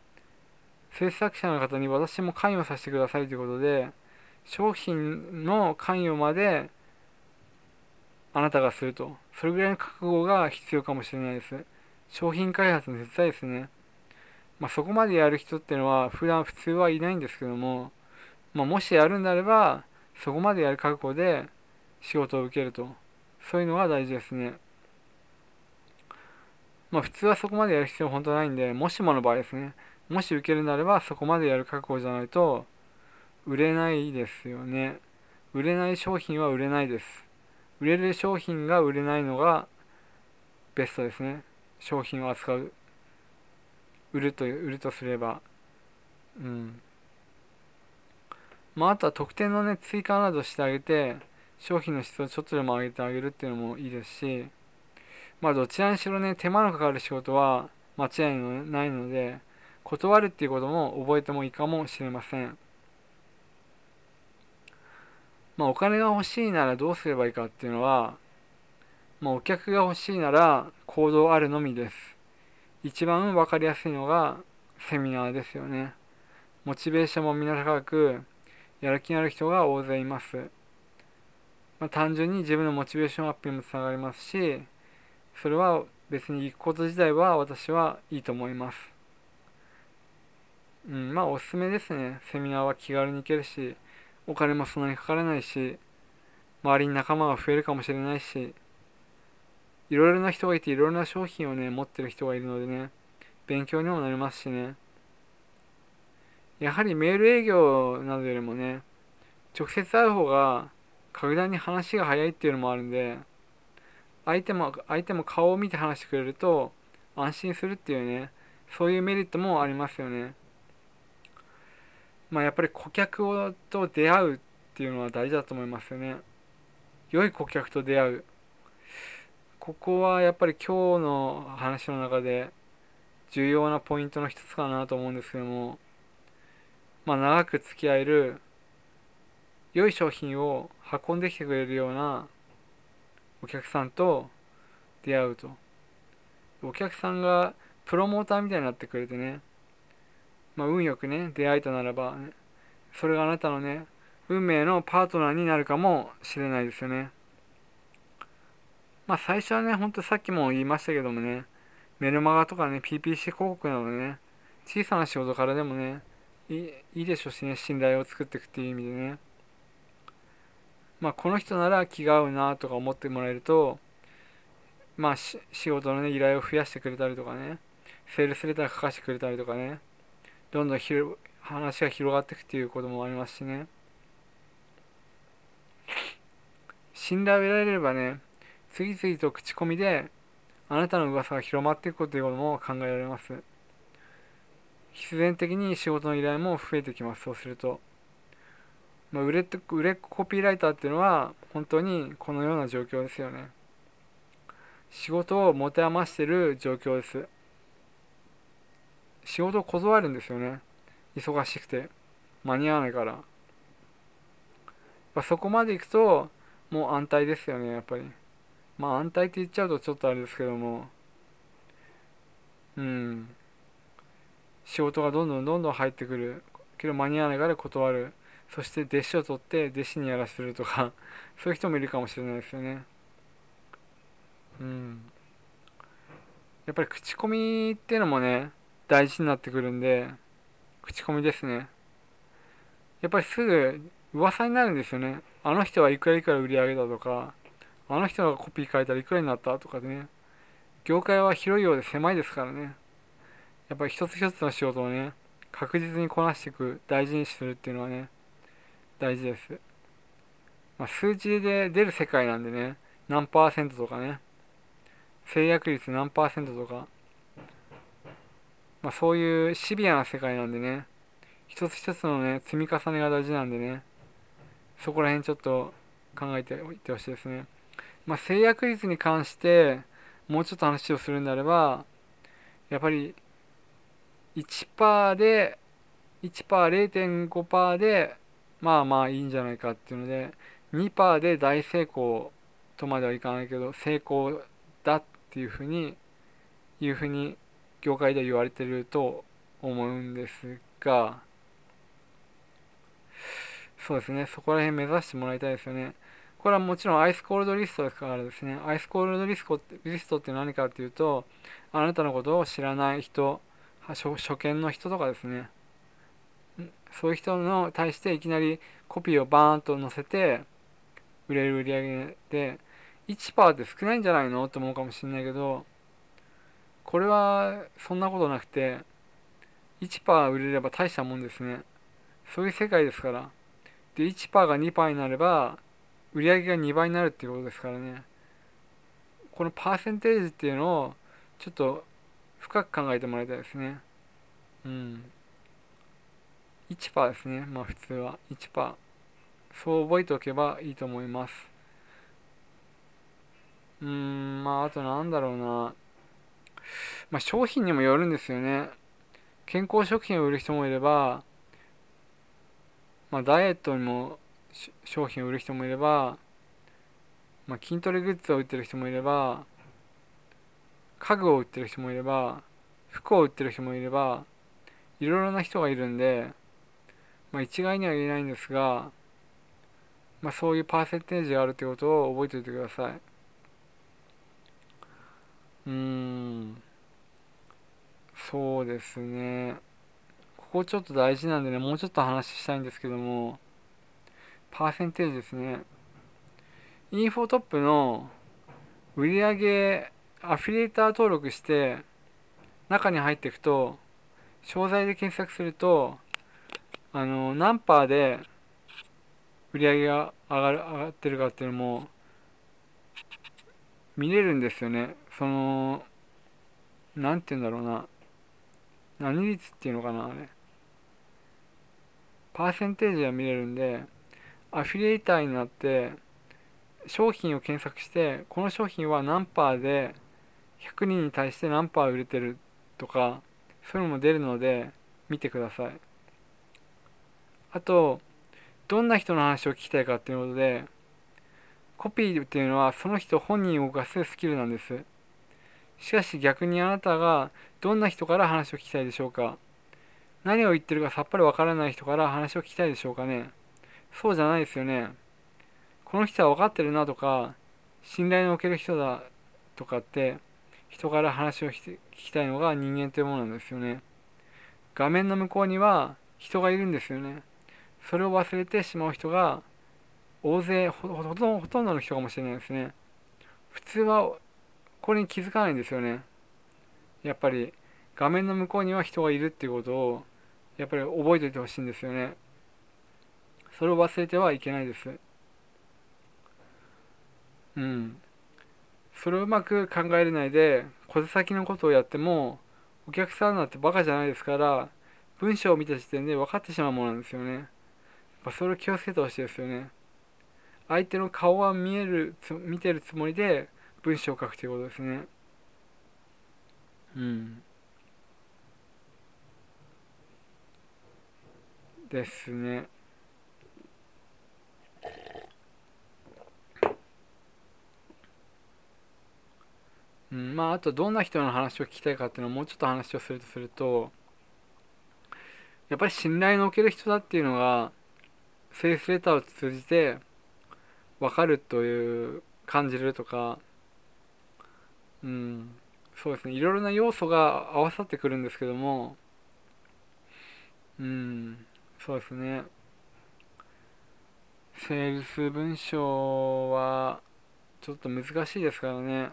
私も関与させてくださいということで、商品の関与まであなたがすると。それぐらいの覚悟が必要かもしれないです。商品開発の手伝いですね。そこまでやる人っていうのは普通はいないんですけども、もしやるんであれば、そこまでやる覚悟で仕事を受けると。そういうのが大事ですね。普通はそこまでやる必要は本当ないんで、もしもの場合ですね。もし受けるならば、そこまでやる覚悟じゃないと、売れないですよね。売れない商品は売れないです。売れる商品が売れないのがベストですね。商品を扱う。売るとすれば。うん。あとは特典のね、追加などしてあげて、商品の質をちょっとでも上げてあげるっていうのもいいですし、どちらにしろね、手間のかかる仕事は間違いないので、断るっていうことも覚えてもいいかもしれません。お金が欲しいならどうすればいいかっていうのは、お客が欲しいなら行動あるのみです。一番わかりやすいのがセミナーですよね。モチベーションもみんな高く、やる気のある人が大勢います。単純に自分のモチベーションアップにもつながりますし、それは別に行くこと自体は私はいいと思います。おすすめですね。セミナーは気軽に行けるし、お金もそんなにかからないし、周りに仲間が増えるかもしれないし、いろいろな人がいていろいろな商品をね、持ってる人がいるのでね、勉強にもなりますしね。やはりメール営業などよりもね、直接会う方が格段に話が早いっていうのもあるんで、相手も顔を見て話してくれると安心するっていうね、そういうメリットもありますよね。やっぱり顧客と出会うっていうのは大事だと思いますよね。良い顧客と出会う。ここはやっぱり今日の話の中で重要なポイントの一つかなと思うんですけども、長く付き合える良い商品を運んできてくれるようなお客さんと出会うと。お客さんがプロモーターみたいになってくれてね、運よくね、出会えたならば、ね、それがあなたのね、運命のパートナーになるかもしれないですよね。最初はね、ほんとさっきも言いましたけどもね、メルマガとかね、PPC 広告などね、小さな仕事からでもね、いいでしょうしね、信頼を作っていくっていう意味でね。この人なら気が合うなとか思ってもらえると、仕事のね、依頼を増やしてくれたりとかね、セールスレター書かせてくれたりとかね、どんどん話が広がっていくっていうこともありますしね。信頼を得られればね、次々と口コミであなたの噂が広まっていくこということも考えられます。必然的に仕事の依頼も増えてきます。そうすると、売れっ子コピーライターっていうのは本当にこのような状況ですよね。仕事を持て余している状況です。仕事を断るんですよね。忙しくて間に合わないから。 そこまでいくともう安泰ですよね、やっぱり。まあ安泰って言っちゃうとちょっとあれですけども、うん、仕事がどんどんどんどん入ってくるけど間に合わないから断る、そして弟子を取って弟子にやらせるとかそういう人もいるかもしれないですよね。うん、やっぱり口コミっていうのもね大事になってくるんで、口コミですね。やっぱりすぐ噂になるんですよね。あの人はいくらいくら売り上げたとか、あの人がコピー書いたらいくらになったとかでね。業界は広いようで狭いですからね。やっぱり一つ一つの仕事をね確実にこなしていく、大事にするっていうのはね大事です。まあ、数字で出る世界なんでね、何パーセントとかね、制約率何パーセントとか、まあ、そういうシビアな世界なんでね、一つ一つのね積み重ねが大事なんでね、そこら辺ちょっと考えておいてほしいですね。まあ、制約率に関してもうちょっと話をするんであれば、やっぱり1%で1%、0.5% でまあまあいいんじゃないかっていうので、2%で大成功とまではいかないけど成功だっていうふうに業界では言われてると思うんですが、そうですね、そこら辺目指してもらいたいですよね。これはもちろんアイスコールドリストですからですね。アイスコールドリストって何かっていうと、あなたのことを知らない人、初見の人とかですね、そういう人の対していきなりコピーをバーンと載せて売れる売り上げで、1%って少ないんじゃないのって思うかもしれないけど、これはそんなことなくて、1%売れれば大したもんですね。そういう世界ですから。で、1%が2%になれば売り上げが2倍になるっていうことですからね。このパーセンテージっていうのをちょっと深く考えてもらいたいですね。うん。1%ですね。まあ普通は1%。そう覚えておけばいいと思います。まああとなんだろうな。まあ商品にもよるんですよね。健康食品を売る人もいれば、まあダイエットにも商品を売る人もいれば、まあ筋トレグッズを売ってる人もいれば、家具を売ってる人もいれば、服を売ってる人もいれば、いろいろな人がいるんで、まあ一概には言えないんですが、まあそういうパーセンテージがあるということを覚えておいてください。うーん、そうですね。ここちょっと大事なんでね、もうちょっと話したいんですけども、パーセンテージですね。インフォトップの売上アフィリエイター登録して中に入っていくと、商材で検索すると、何パーで売り上げが上がってるかっていうのも見れるんですよね。なんて言うんだろうな。何率っていうのかな、あれ。パーセンテージが見れるんで、アフィリエイターになって、商品を検索して、この商品は何パーで、100人に対して何パー売れてるとか、そういうのも出るので、見てください。あと、どんな人の話を聞きたいかっていうことで、コピーっていうのはその人本人を動かすスキルなんです。しかし逆にあなたがどんな人から話を聞きたいでしょうか？何を言ってるかさっぱりわからない人から話を聞きたいでしょうかね？そうじゃないですよね。この人は分かってるなとか、信頼のおける人だとかって人から話を聞きたいのが人間というものなんですよね。画面の向こうには人がいるんですよね。それを忘れてしまう人が大勢、ほとんどの人かもしれないですね。普通はこれに気づかないんですよね。やっぱり画面の向こうには人がいるっていうことをやっぱり覚えておいてほしいんですよね。それを忘れてはいけないです。うん。それをうまく考えれないで小手先のことをやっても、お客さんなんてバカじゃないですから、文章を見た時点で分かってしまうものなんですよね。やっぱそれを気をつけてほしいですよね。相手の顔は見てるつもりで文章を書くということですね。うん。ですね。 まああとどんな人の話を聞きたいかっていうのをもうちょっと話をすると、やっぱり信頼のおける人だっていうのがセールスレターを通じて分かるという感じるとか、そうですね、いろいろな要素が合わさってくるんですけども、そうですね、セールス文章はちょっと難しいですからね、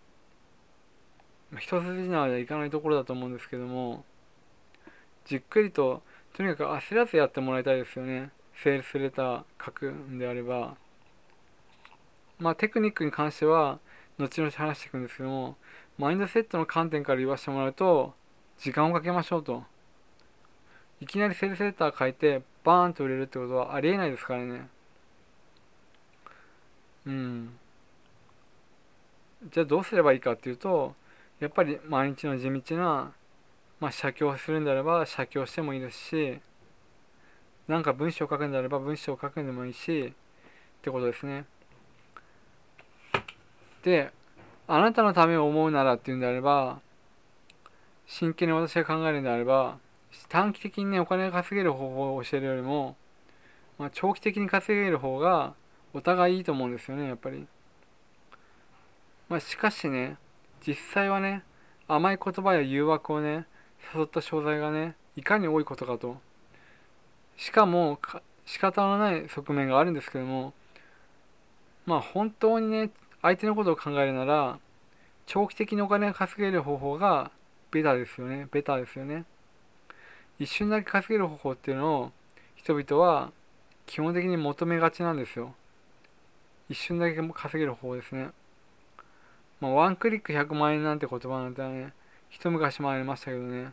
一筋縄ではいかないところだと思うんですけども、じっくりと、とにかく焦らずやってもらいたいですよね。セールスレター書くんであれば。まあテクニックに関しては、後々話していくんですけども、マインドセットの観点から言わせてもらうと、時間をかけましょうと。いきなりセールスレター書いて、バーンと売れるってことはありえないですからね。うん。じゃあどうすればいいかっていうと、やっぱり毎日の地道な、写経するんであれば写経してもいいですし、なんか文章を書くんであれば文章を書くんでもいいし、ってことですね。で、あなたのためを思うならっていうんであれば、真剣に私が考えるんであれば、短期的にね、お金が稼げる方法を教えるよりも、長期的に稼げる方がお互いいいと思うんですよね、やっぱり。しかしね、実際はね、甘い言葉や誘惑をね、誘った商材がね、いかに多いことかと。しかも仕方のない側面があるんですけども、本当にね、相手のことを考えるなら、長期的にお金が稼げる方法がベターですよね。一瞬だけ稼げる方法っていうのを人々は基本的に求めがちなんですよ。一瞬だけ稼げる方法ですね。ワンクリック100万円なんて言葉なんてね、一昔もありましたけどね。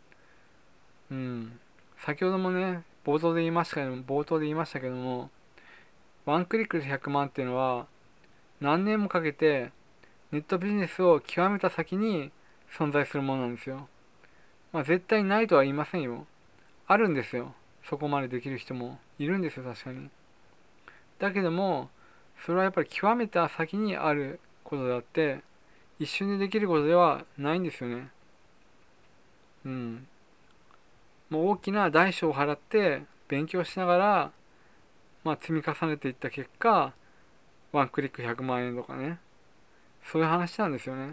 先ほどもね、冒頭で言いましたけども、ワンクリックで100万っていうのは、何年もかけてネットビジネスを極めた先に存在するものなんですよ。絶対ないとは言いませんよ。あるんですよ。そこまでできる人もいるんですよ、確かに。だけども、それはやっぱり極めた先にあることであって、一瞬でできることではないんですよね。うん。もう大きな代償を払って勉強しながら、積み重ねていった結果、ワンクリック100万円とかね。そういう話なんですよね。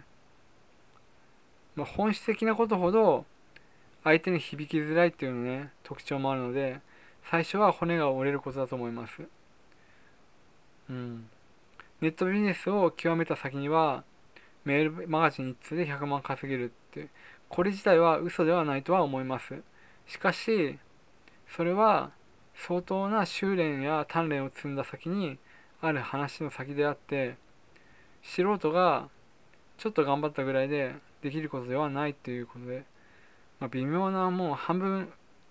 本質的なことほど相手に響きづらいっていうのね、特徴もあるので、最初は骨が折れることだと思います。うん。ネットビジネスを極めた先には、メールマガジン1通で100万稼げるって、これ自体は嘘ではないとは思います。しかし、それは相当な修練や鍛錬を積んだ先にある話の先であって、素人がちょっと頑張ったぐらいでできることではないということで、微妙なもう半分、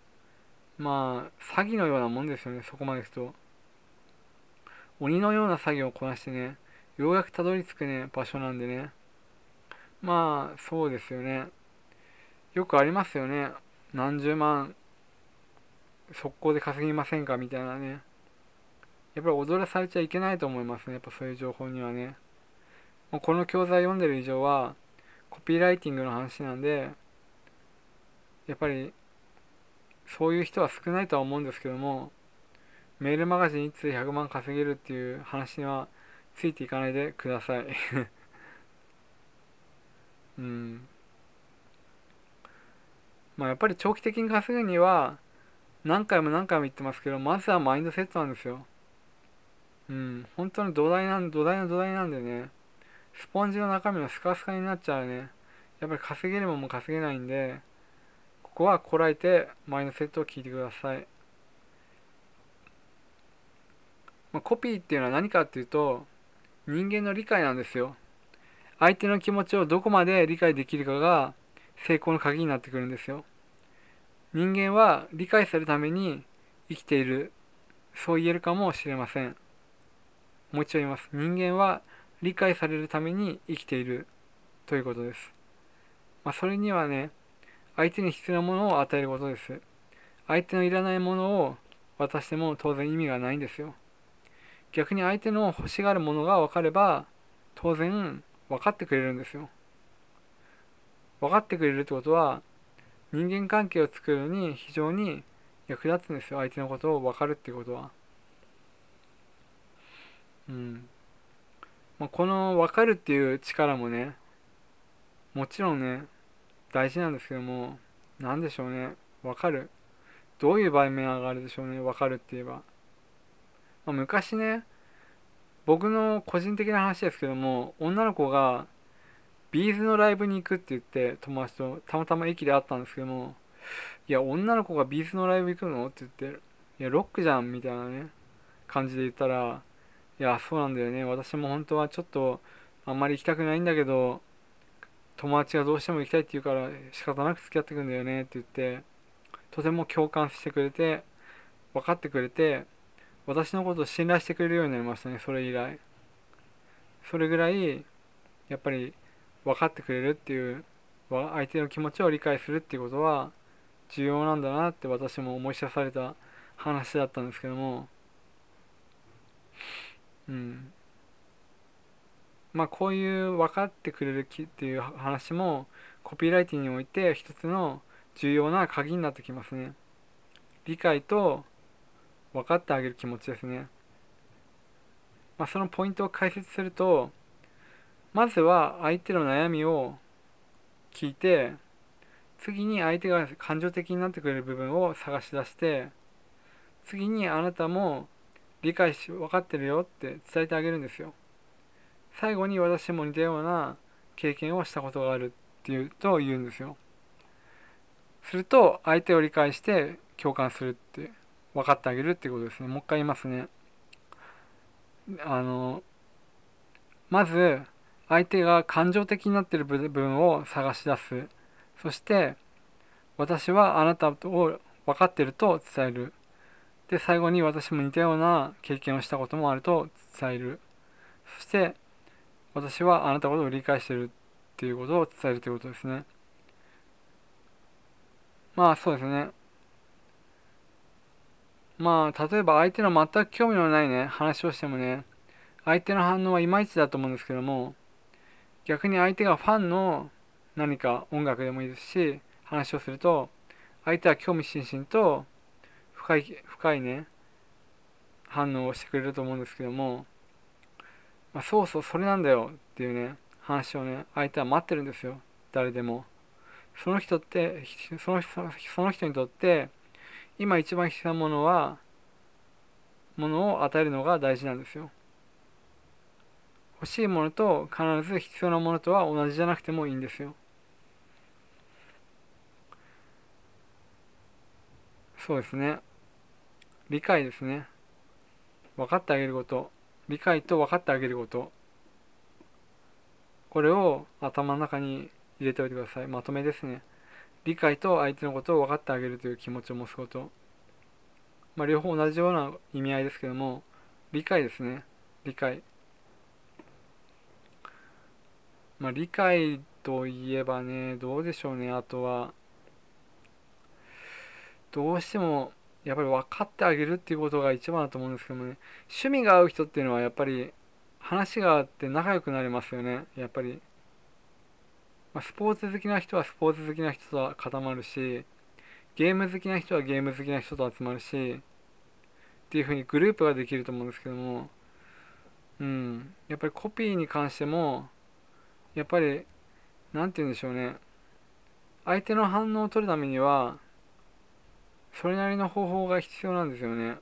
詐欺のようなもんですよね、そこまでいくと。鬼のような作業をこなしてね、ようやくたどり着くね、場所なんでね。そうですよね。よくありますよね。何十万、速攻で稼ぎませんかみたいなね。やっぱり踊らされちゃいけないと思いますね。やっぱそういう情報にはね。もうこの教材読んでる以上は、コピーライティングの話なんで、やっぱりそういう人は少ないとは思うんですけども、メールマガジン1通100万稼げるっていう話にはついていかないでください。うん。やっぱり長期的に稼ぐには、何回も何回も言ってますけど、まずはマインドセットなんですよ。本当に土台なんでね、スポンジの中身がスカスカになっちゃうね。やっぱり稼げるもんも稼げないんで、ここはこらえてマインドセットを聞いてください。コピーっていうのは何かっていうと、人間の理解なんですよ。相手の気持ちをどこまで理解できるかが成功の鍵になってくるんですよ。人間は理解されるために生きている、そう言えるかもしれません。もう一度言います。人間は理解されるために生きているということです。それにはね、相手に必要なものを与えることです。相手のいらないものを渡しても当然意味がないんですよ。逆に相手の欲しがるものが分かれば、当然分かってくれるんですよ。 分かってくれるってことは、人間関係を作るのに非常に役立つんですよ。相手のことを分かるっていうことは。この分かるっていう力もね、もちろんね、大事なんですけども、なんでしょうね。分かる。どういう場面があるでしょうね。分かるって言えば。昔ね、僕の個人的な話ですけども、女の子がビーズのライブに行くって言って友達とたまたま駅で会ったんですけども、いや、女の子がビーズのライブ行くのって言って、いや、ロックじゃんみたいなね、感じで言ったら、いや、そうなんだよね。私も本当はちょっとあんまり行きたくないんだけど、友達がどうしても行きたいって言うから仕方なく付き合ってくんだよねって言って、とても共感してくれて、分かってくれて、私のことを信頼してくれるようになりましたね、それ以来。それぐらい、やっぱり分かってくれるっていう、相手の気持ちを理解するっていうことは重要なんだなって私も思い知らされた話だったんですけども、うん。こういう分かってくれるっていう話もコピーライティングにおいて一つの重要な鍵になってきますね。理解と分かってあげる気持ちですね。そのポイントを解説すると、まずは相手の悩みを聞いて、次に相手が感情的になってくれる部分を探し出して、次にあなたも分かってるよって伝えてあげるんですよ。最後に私も似たような経験をしたことがあるっていうと言うんですよ。すると相手を理解して共感するって分かってあげるっていうことですね。もう一回言いますね。まず相手が感情的になっている部分を探し出す。そして私はあなたを分かっていると伝える。で、最後に私も似たような経験をしたこともあると伝える。そして私はあなたのことを理解しているっていうことを伝えるということですね。そうですね。例えば相手の全く興味のないね、話をしてもね、相手の反応はいまいちだと思うんですけども、逆に相手がファンの何か音楽でもいいですし、話をすると、相手は興味津々と深いね、反応をしてくれると思うんですけども、そうそう、それなんだよっていうね、話をね、相手は待ってるんですよ。誰でも。その人って、その人にとって、今一番必要なものを与えるのが大事なんですよ。欲しいものと必ず必要なものとは同じじゃなくてもいいんですよ。そうですね。理解ですね。分かってあげること。理解と分かってあげること。これを頭の中に入れておいてください。まとめですね。理解と相手のことを分かってあげるという気持ちを持つこと。両方同じような意味合いですけども、理解ですね。理解。理解といえばね、どうでしょうね。あとは、どうしても、やっぱり分かってあげるっていうことが一番だと思うんですけどもね。趣味が合う人っていうのはやっぱり、話があって仲良くなりますよね。やっぱり。スポーツ好きな人はスポーツ好きな人と固まるし、ゲーム好きな人はゲーム好きな人と集まるし、っていう風にグループができると思うんですけども、やっぱりコピーに関しても、やっぱり、なんて言うんでしょうね。相手の反応を取るためには、それなりの方法が必要なんですよね。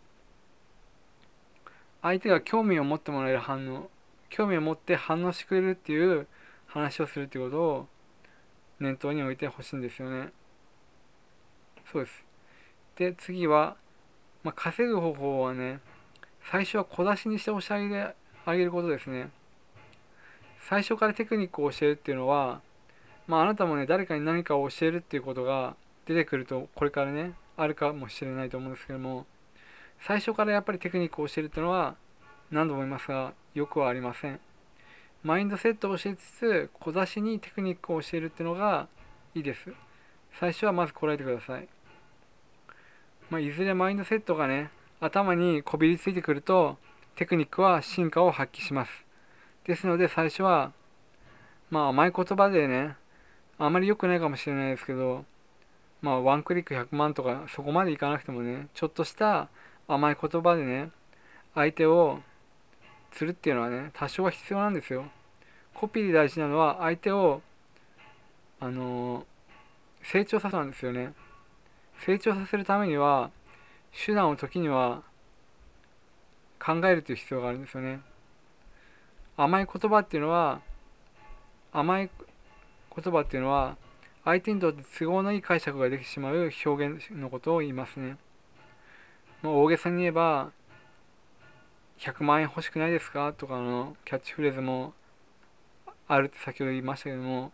相手が興味を持ってもらえる反応、興味を持って反応してくれるっていう話をするっていうことを念頭に置いてほしいんですよね。そうです。で、次は、稼ぐ方法はね、最初は小出しにしてあげることですね。最初からテクニックを教えるっていうのは、あなたもね、誰かに何かを教えるっていうことが出てくると、これからね、あるかもしれないと思うんですけども、最初からやっぱりテクニックを教えるっていうのは、何度も言いますが、よくはありません。マインドセットを教えつつ、小出しにテクニックを教えるっていうのがいいです。最初はまずこらえてください。いずれマインドセットがね、頭にこびりついてくると、テクニックは進化を発揮します。ですので最初は、甘い言葉でね、 あまり良くないかもしれないですけど、まあワンクリック100万とかそこまでいかなくてもね、ちょっとした甘い言葉でね、相手を釣るっていうのはね、多少は必要なんですよ。コピーで大事なのは相手を、あのー成長させるんですよね。成長させるためには、手段を時には考えるという必要があるんですよね。甘い言葉っていうのは、甘い言葉っていうのは、相手にとって都合のいい解釈ができてしまう表現のことを言いますね。もう大げさに言えば、100万円欲しくないですかとかのキャッチフレーズもあるって先ほど言いましたけども、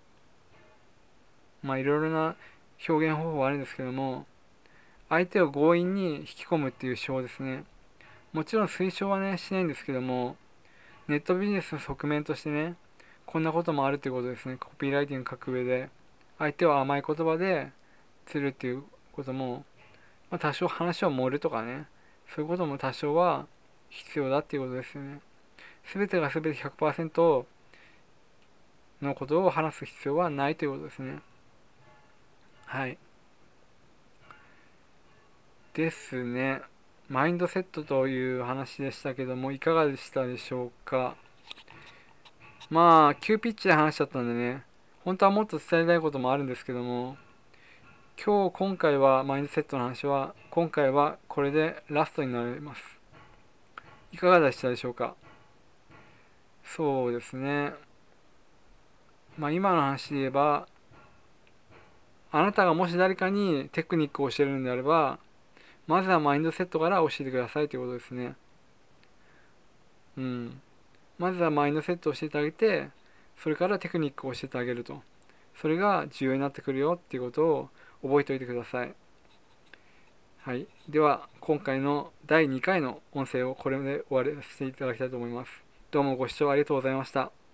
まあいろいろな表現方法はあるんですけども、相手を強引に引き込むっていう手法ですね。もちろん推奨はね、しないんですけども、ネットビジネスの側面としてね、こんなこともあるということですね。コピーライティング書く上で、相手を甘い言葉で釣るっていうことも、まあ、多少話を盛るとかね、そういうことも多少は必要だっていうことですよね。全てが全て100%のことを話す必要はないということですね。はい。ですね。マインドセットという話でしたけども、いかがでしたでしょうか。まあ、急ピッチで話しちゃったんでね、本当はもっと伝えたいこともあるんですけども、今回はマインドセットの話は、今回はこれでラストになります。いかがでしたでしょうか。そうですね。まあ今の話で言えば、あなたがもし誰かにテクニックを教えるのであれば、まずはマインドセットから教えてくださいということですね。うん。まずはマインドセットを教えてあげて、それからテクニックを教えてあげると。それが重要になってくるよっていうことを覚えておいてください。はい。では、今回の第2回の音声をこれで終わらせていただきたいと思います。どうもご視聴ありがとうございました。